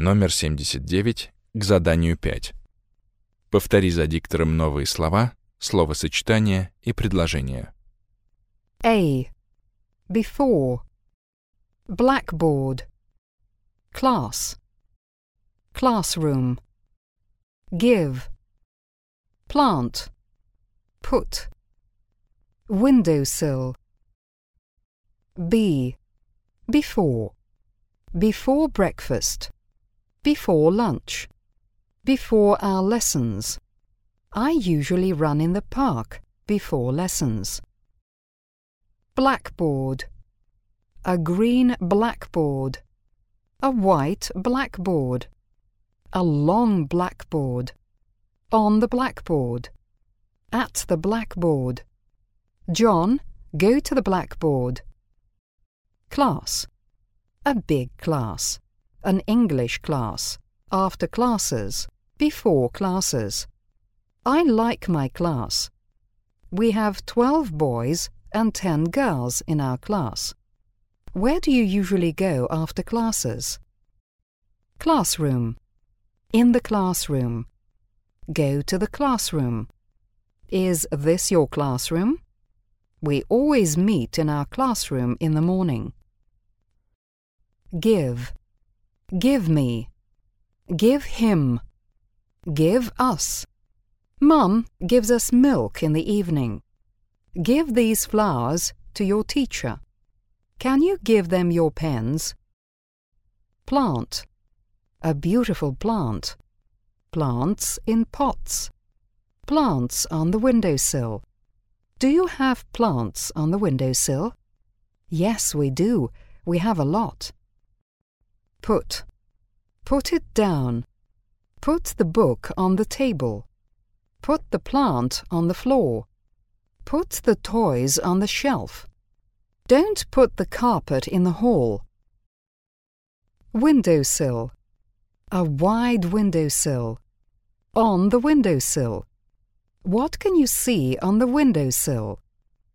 Номер 79 к заданию 5. Повтори за диктором новые слова, словосочетания и предложения. A. Before. Blackboard. Class. Classroom. Give. Plant. Put. Windowsill. B. Before. Before breakfast. Before lunch. Before our lessons. I usually run in the park before lessons. Blackboard. A green blackboard. A white blackboard. A long blackboard. On the blackboard. At the blackboard. John, go to the blackboard. Class. A big class. An English class. After classes. Before classes. I like my class. We have 12 boys and 10 girls in our class. Where do you usually go after classes? Classroom. In the classroom. Go to the classroom. Is this your classroom? We always meet in our classroom in the morning. Give. Give me. Give him. Give us. Mum gives us milk in the evening. Give these flowers to your teacher. Can you give them your pens? Plant. A beautiful plant. Plants in pots. Plants on the windowsill. Do you have plants on the windowsill? Yes, we do. We have a lot. Put. Put it down. Put the book on the table. Put the plant on the floor. Put the toys on the shelf. Don't put the carpet in the hall. Windowsill. A wide windowsill. On the windowsill. What can you see on the windowsill?